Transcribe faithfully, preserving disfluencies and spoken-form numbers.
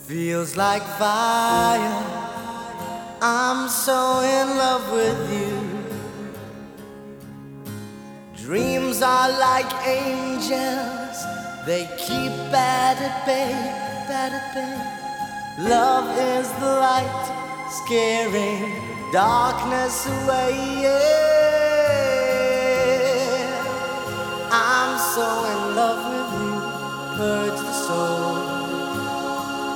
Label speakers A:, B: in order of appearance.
A: Feels like fire. I'm so in love with you. Dreams are like angels. They keep bad at bay, bad at bay. Love is the light, scaring darkness away. Yeah. I'm so in love with you. Purge the